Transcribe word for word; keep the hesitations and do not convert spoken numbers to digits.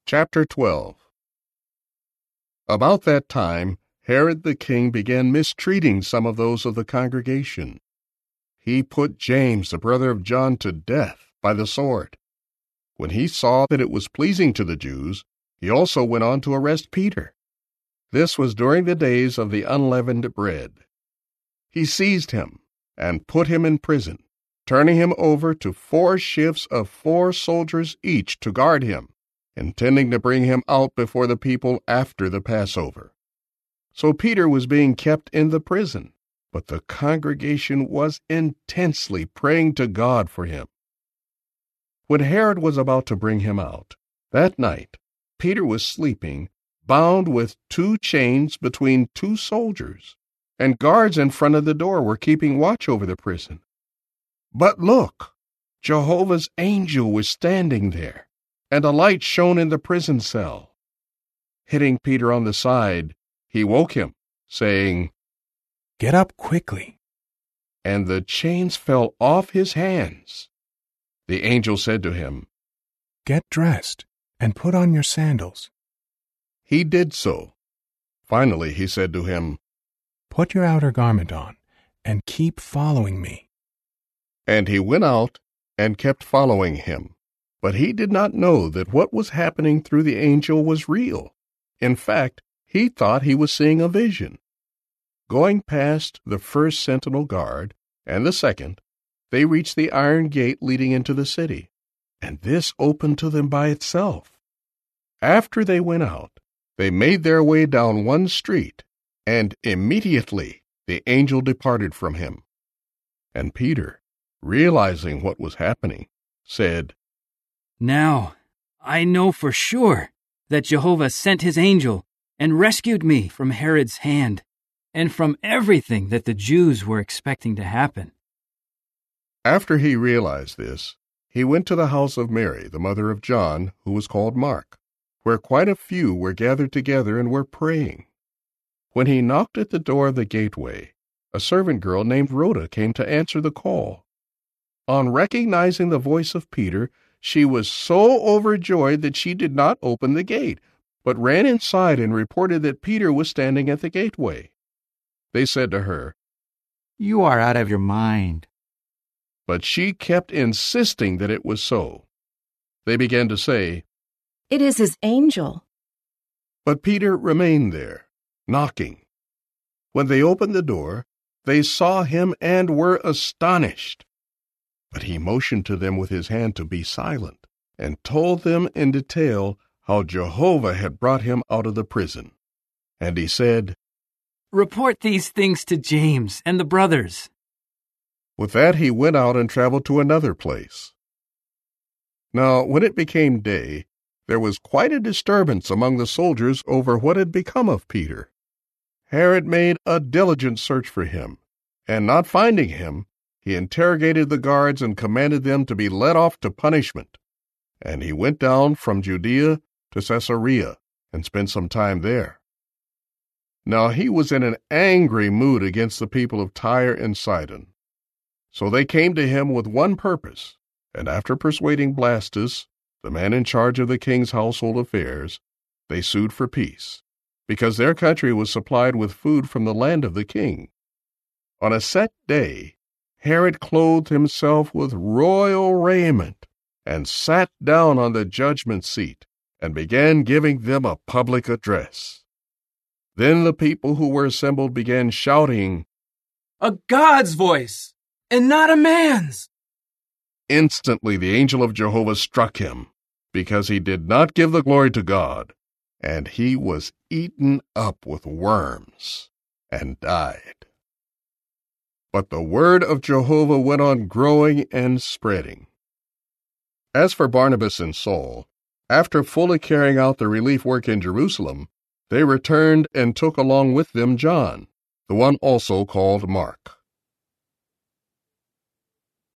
Chapter twelve. About that time, Herod the king began mistreating some of those of the congregation. He put James, the brother of John, to death by the sword. When he saw that it was pleasing to the Jews, he also went on to arrest Peter. This was during the days of the unleavened bread. He seized him and put him in prison, turning him over to four shifts of four soldiers each to guard him, intending to bring him out before the people after the Passover. So Peter was being kept in the prison, but the congregation was intensely praying to God for him. When Herod was about to bring him out, that night, Peter was sleeping, bound with two chains between two soldiers, and guards in front of the door were keeping watch over the prison. But look, Jehovah's angel was standing there, and a light shone in the prison cell. Hitting Peter on the side, he woke him, saying, "Get up quickly." And the chains fell off his hands. The angel said to him, "Get dressed and put on your sandals." He did so. Finally he said to him, "Put your outer garment on and keep following me." And he went out and kept following him. But he did not know that what was happening through the angel was real. In fact, he thought he was seeing a vision. Going past the first sentinel guard and the second, they reached the iron gate leading into the city, and this opened to them by itself. After they went out, they made their way down one street, and immediately the angel departed from him. And Peter, realizing what was happening, said, "Now, I know for sure that Jehovah sent his angel and rescued me from Herod's hand and from everything that the Jews were expecting to happen." After he realized this, he went to the house of Mary, the mother of John, who was called Mark, where quite a few were gathered together and were praying. When he knocked at the door of the gateway, a servant girl named Rhoda came to answer the call. On recognizing the voice of Peter, she was so overjoyed that she did not open the gate, but ran inside and reported that Peter was standing at the gateway. They said to her, "You are out of your mind." But she kept insisting that it was so. They began to say, "It is his angel." But Peter remained there, knocking. When they opened the door, they saw him and were astonished. But he motioned to them with his hand to be silent, and told them in detail how Jehovah had brought him out of the prison. And he said, "Report these things to James and the brothers." With that he went out and traveled to another place. Now when it became day, there was quite a disturbance among the soldiers over what had become of Peter. Herod made a diligent search for him, and not finding him, he interrogated the guards and commanded them to be led off to punishment. And he went down from Judea to Caesarea and spent some time there. Now he was in an angry mood against the people of Tyre and Sidon. So they came to him with one purpose, and after persuading Blastus, the man in charge of the king's household affairs, they sued for peace, because their country was supplied with food from the land of the king. On a set day, Herod clothed himself with royal raiment and sat down on the judgment seat and began giving them a public address. Then the people who were assembled began shouting, "A God's voice, and not a man's!" Instantly the angel of Jehovah struck him, because he did not give the glory to God, and he was eaten up with worms and died. But the word of Jehovah went on growing and spreading. As for Barnabas and Saul, after fully carrying out the relief work in Jerusalem, they returned and took along with them John, the one also called Mark.